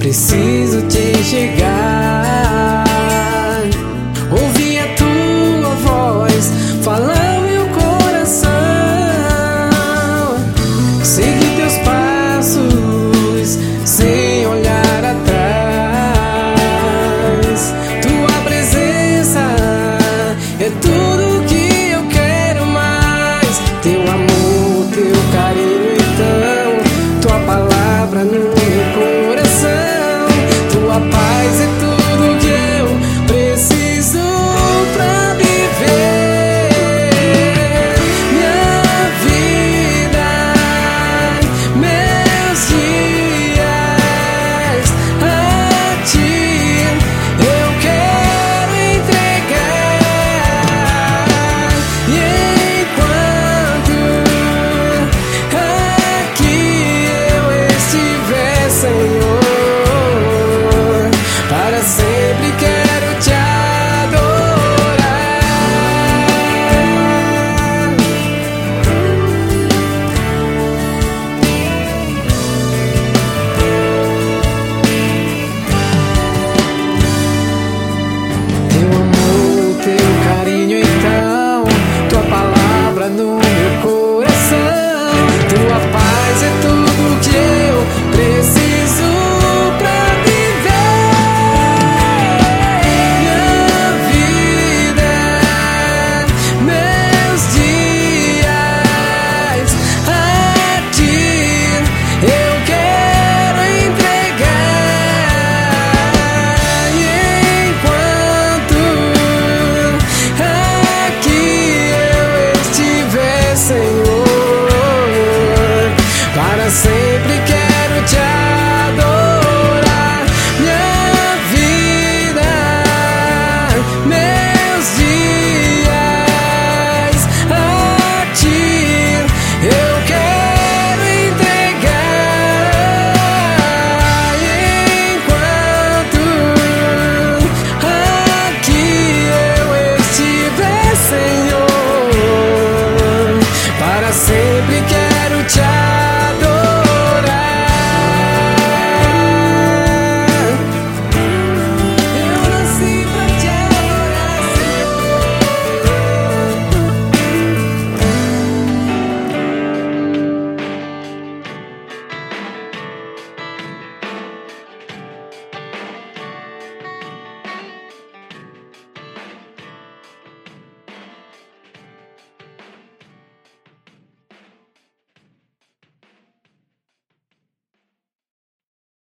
preciso te enxergar, ouvir a tua voz falar o meu coração, seguir teus passos sem olhar atrás. Tua presença é tudo que eu quero mais. Teu amor, teu carinho, então, tua palavra no meu coração. Tua paz é tudo que eu preciso pra viver. Minha vida, meus dias a ti eu quero entregar. E enquanto aqui eu estiver, Senhor, para sempre quero te adorar. Teu amor, teu carinho, então, tua palavra no meu coração. Tua paz é tudo que eu preciso pra sempre quero te adorar. Minha vida, meus dias a ti eu quero entregar. E enquanto aqui eu estiver, Senhor, para sempre quero